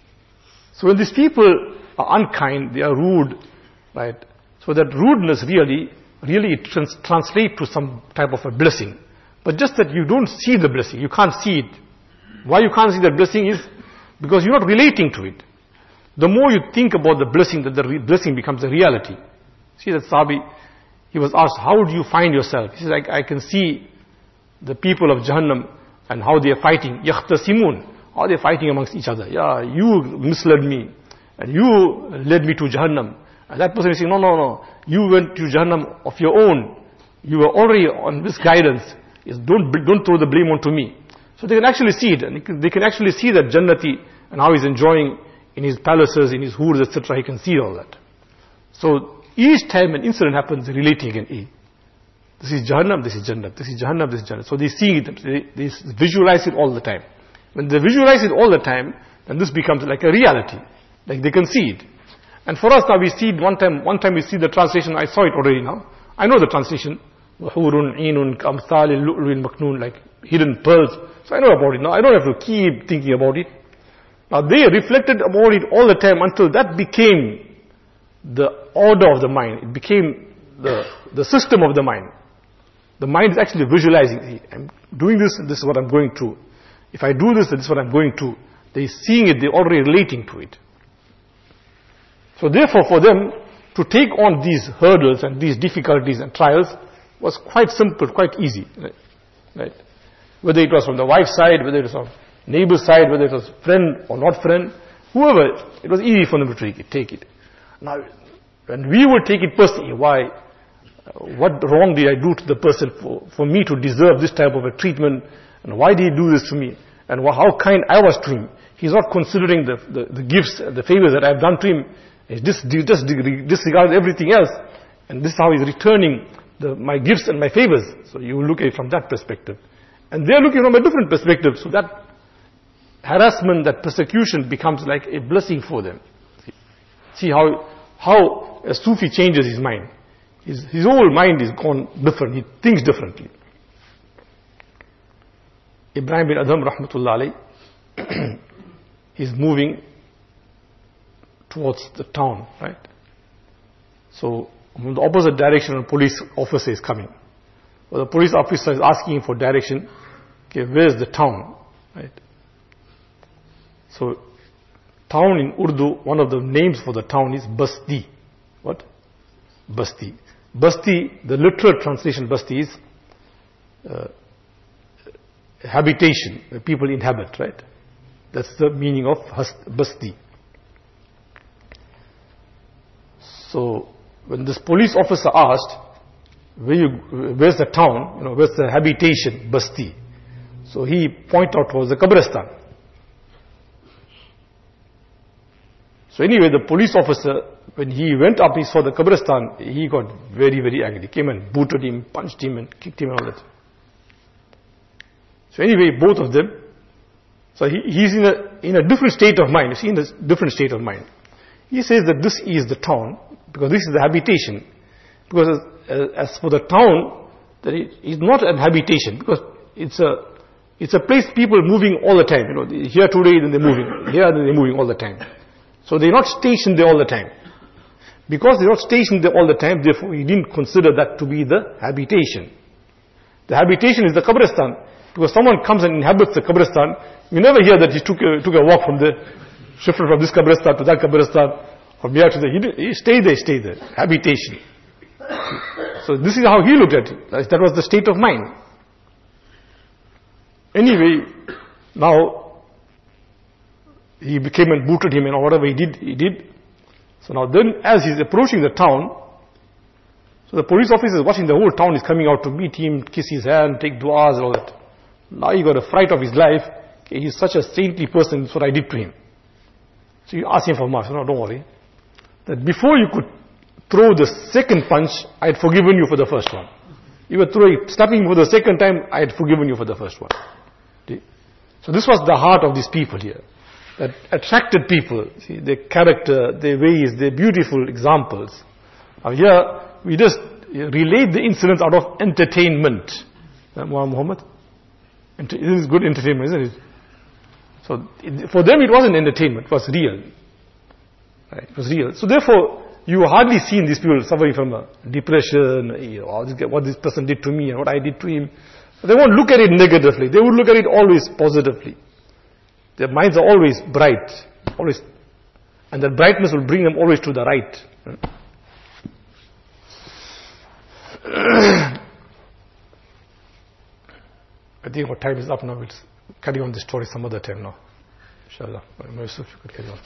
So when these people are unkind, they are rude, right? So that rudeness really, really it trans- translates to some type of a blessing. But just that you don't see the blessing, you can't see it. Why you can't see that blessing is because you're not relating to it. The more you think about the blessing, that the re- blessing becomes a reality. See that Sahabi, he was asked, how do you find yourself? He says, I, I can see the people of Jahannam and how they are fighting. يَخْتَسِمُونَ. How they are fighting amongst each other. Yeah, you misled me. And you led me to Jahannam. And that person is saying, no, no, no. You went to Jahannam of your own. You were already on this guidance. Is don't, don't throw the blame onto me. So they can actually see it. And they can, they can actually see that Jannati and how he's enjoying in his palaces, in his hoods, et cetera. He can see all that. So each time an incident happens, they're relating again. Eh, this is Jahannam, this is Jannat. This is Jahannam, this is Jannat. So they see it. They, they visualize it all the time. When they visualize it all the time, then this becomes like a reality. Like they can see it. And for us now we see it one time, one time we see the translation, I saw it already now. I know the translation. وَحُورٌ عِينٌ كَأَمْثَالِ اللُّؤْلُوِ الْمَكْنُونِ, like hidden pearls. So I know about it now. I don't have to keep thinking about it. Now they reflected about it all the time until that became the order of the mind. It became the, the system of the mind. The mind is actually visualizing. I'm doing this, and this is what I'm going through. If I do this, this is what I'm going through. They're seeing it, they're already relating to it. So therefore for them to take on these hurdles and these difficulties and trials was quite simple, quite easy. Right? Right? Whether it was from the wife's side, whether it was from neighbor's side, whether it was friend or not friend, whoever, it was easy for them to take it. Take it. Now, when we would take it personally, why? What wrong did I do to the person for, for me to deserve this type of a treatment? And why did he do this to me? And how kind I was to him. He's not considering the, the, the gifts, the favors that I've done to him. He's just, just disregarded everything else. And this is how he's returning the, my gifts and my favors. So you look at it from that perspective. And they're looking from a different perspective. So that harassment, that persecution becomes like a blessing for them. See how how a Sufi changes his mind. His, his whole mind is gone different. He thinks differently. Ibrahim bin Adham rahmatullah alayh, he's moving towards the town, right? So from the opposite direction, a police officer is coming. Well, the police officer is asking him for direction. Okay, where's the town, right? So town in Urdu, one of the names for the town is Basti. What? Basti. Basti, the literal translation Basti is uh, habitation, where people inhabit, right? That's the meaning of Basti. So when this police officer asked, where you, where's the town, you know, where's the habitation, Basti? So he pointed out towards the Qabristan. So anyway, the police officer, when he went up, he saw the Qabristan, he got very, very angry. He came and booted him, punched him and kicked him and all that. So anyway, both of them, so he, he's in a, in a different state of mind. You see, in a different state of mind. He says that this is the town, because this is the habitation. Because as, as for the town, that it is not an habitation, because it's a, it's a place people moving all the time. You know, here today, then they're moving. Here, then they're moving all the time. So they're not stationed there all the time. Because they're not stationed there all the time, therefore he didn't consider that to be the habitation. The habitation is the Qabristan. Because someone comes and inhabits the Qabristan, you never hear that he took a, took a walk from the, shifted from this Qabristan to that Qabristan, from here to there. He, did, he stayed there, stayed there. Habitation. So this is how he looked at it. That was the state of mind. Anyway, now, he became and booted him and whatever he did, he did. So now then, as he's approaching the town, so the police officer is watching the whole town is coming out to meet him, kiss his hand, take du'as and all that. Now he got a fright of his life. Okay, he's such a saintly person, that's what I did to him. So you ask him for mercy. No, don't worry. That before you could throw the second punch, I had forgiven you for the first one. You were throwing, slapping him for the second time, I had forgiven you for the first one. Okay? So this was the heart of these people here. That attracted people. See, their character, their ways, their beautiful examples. Now here, we just relate the incidents out of entertainment. Uh, Muhammad? This is good entertainment, isn't it? So, it, for them it wasn't entertainment, it was real. Right? It was real. So therefore, you hardly seen these people suffering from a depression, you know, what this person did to me and what I did to him. They won't look at it negatively. They would look at it always positively. Their minds are always bright, always, and that brightness will bring them always to the right. I think our time is up now. We'll carry on this story some other time now. Inshallah. Yusuf, you could carry on.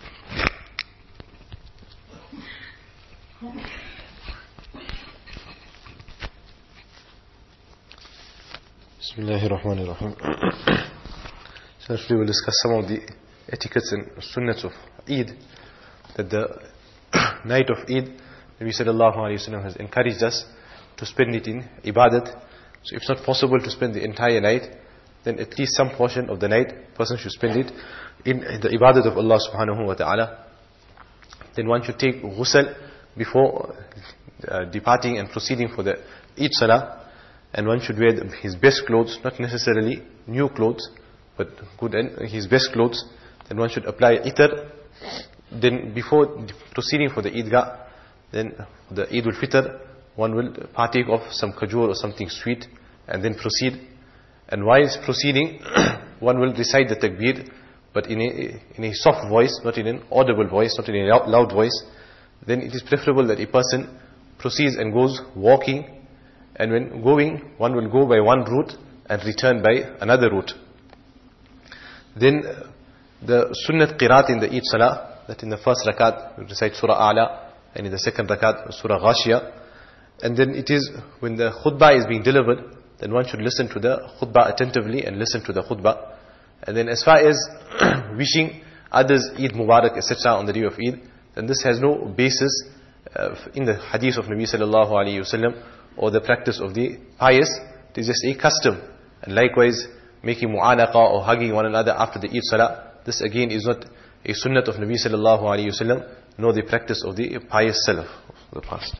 Bismillahir Rahmanir Rahim. So we will discuss some of the etiquettes and sunnats of Eid. That the night of Eid, Nabi sallallahu alayhi wa sallam has encouraged us to spend it in ibadat. So if it's not possible to spend the entire night, then at least some portion of the night, a person should spend it in the ibadat of Allah subhanahu wa ta'ala. Then one should take ghusl before uh, departing and proceeding for the Eid Salah. And one should wear his best clothes, not necessarily new clothes, but good and his best clothes. Then one should apply itar. Then before proceeding for the Eidgah, then the Eid al-Fitr, one will partake of some khajur or something sweet and then proceed. And whilst proceeding, one will recite the takbir, but in a, in a soft voice, not in an audible voice, not in a loud, loud voice. Then it is preferable that a person proceeds and goes walking, and when going, one will go by one route and return by another route. Then the sunnat qiraat in the Eid Salah, that in the first rakat we recite Surah A'la, and in the second rakat Surah Ghashiyah. And then it is when the khutbah is being delivered, then one should listen to the khutbah attentively and listen to the khutbah. And then as far as wishing others Eid Mubarak et cetera on the day of Eid, then this has no basis uh, in the hadith of Nabi sallallahu alayhi wa sallam or the practice of the pious. It is just a custom. And likewise, making mu'anaqa or hugging one another after the Eid Salah, this again is not a sunnat of Nabi sallallahu alayhi wa sallam, nor the practice of the pious salaf of the past.